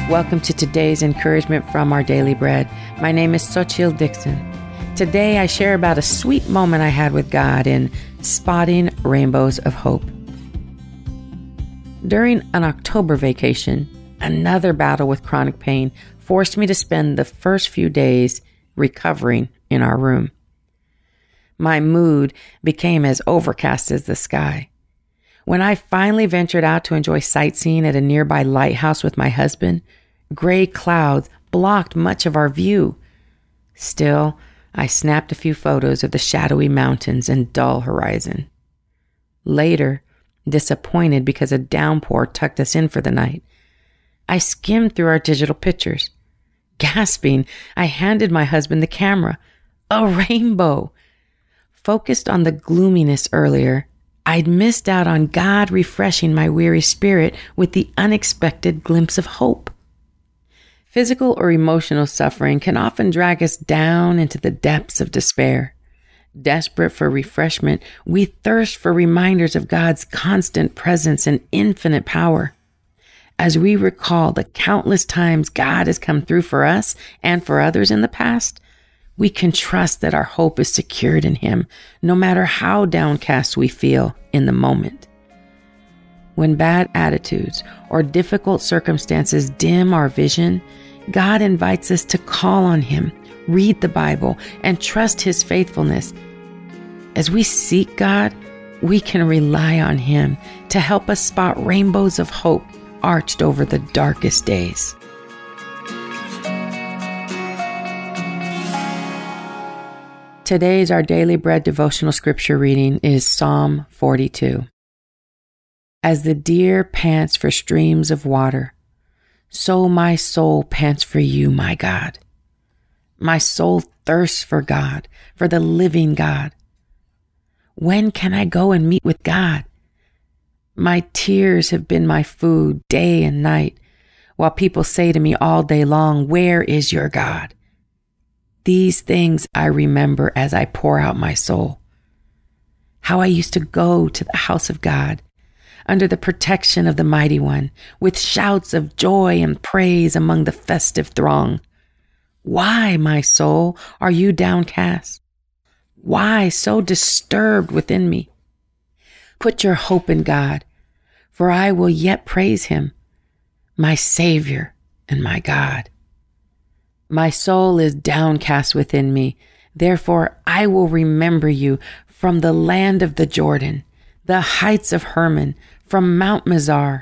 Welcome to today's encouragement from Our Daily Bread. My name is Xochitl Dixon. Today I share about a sweet moment I had with God in spotting rainbows of hope. During an October vacation, another battle with chronic pain forced me to spend the first few days recovering in our room. My mood became as overcast as the sky. When I finally ventured out to enjoy sightseeing at a nearby lighthouse with my husband, gray clouds blocked much of our view. Still, I snapped a few photos of the shadowy mountains and dull horizon. Later, disappointed because a downpour tucked us in for the night, I skimmed through our digital pictures. Gasping, I handed my husband the camera. A rainbow! Focused on the gloominess earlier, I'd missed out on God refreshing my weary spirit with the unexpected glimpse of hope. Physical or emotional suffering can often drag us down into the depths of despair. Desperate for refreshment, we thirst for reminders of God's constant presence and infinite power. As we recall the countless times God has come through for us and for others in the past, we can trust that our hope is secured in Him, no matter how downcast we feel in the moment. When bad attitudes or difficult circumstances dim our vision, God invites us to call on Him, read the Bible, and trust His faithfulness. As we seek God, we can rely on Him to help us spot rainbows of hope arched over the darkest days. Today's Our Daily Bread devotional scripture reading is Psalm 42. As the deer pants for streams of water, so my soul pants for you, my God. My soul thirsts for God, for the living God. When can I go and meet with God? My tears have been my food day and night, while people say to me all day long, "Where is your God?" These things I remember as I pour out my soul. How I used to go to the house of God, under the protection of the Mighty One, with shouts of joy and praise among the festive throng. Why, my soul, are you downcast? Why so disturbed within me? Put your hope in God, for I will yet praise Him, my Savior and my God. My soul is downcast within me. Therefore, I will remember you from the land of the Jordan, the heights of Hermon, from Mount Mizar.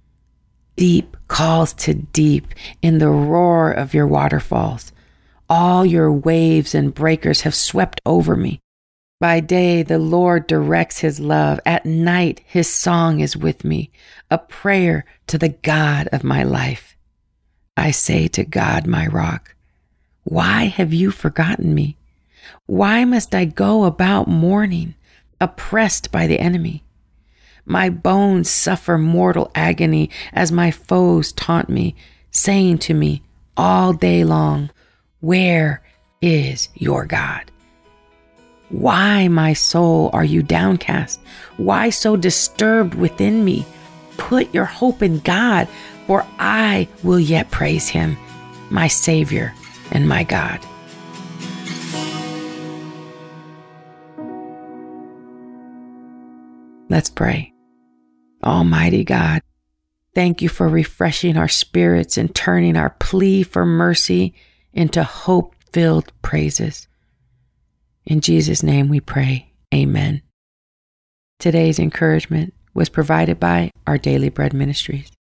Deep calls to deep in the roar of your waterfalls. All your waves and breakers have swept over me. By day, the Lord directs His love. At night, His song is with me, a prayer to the God of my life. I say to God, my rock, why have you forgotten me? Why must I go about mourning, oppressed by the enemy? My bones suffer mortal agony as my foes taunt me, saying to me all day long, "Where is your God?" Why, my soul, are you downcast? Why so disturbed within me? Put your hope in God, for I will yet praise Him, my Savior and my God. Let's pray. Almighty God, thank you for refreshing our spirits and turning our plea for mercy into hope-filled praises. In Jesus' name we pray. Amen. Today's encouragement was provided by Our Daily Bread Ministries.